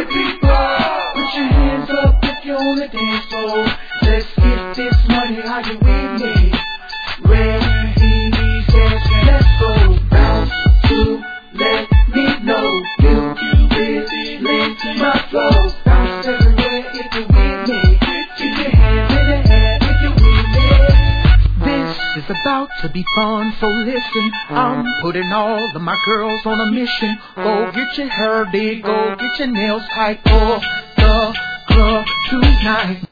people, put your hands up if you're on the dance floor. Let's get this money, are you with me? Ready, set, let's go. Bounce to let me know you really my flow. Bounce everywhere if you're with me. Keep your hands in the air if you're with me. This is about to be fun, so listen. I'm putting all of my girls on a mission. Go get your hair did, go get your nails tight for the club tonight.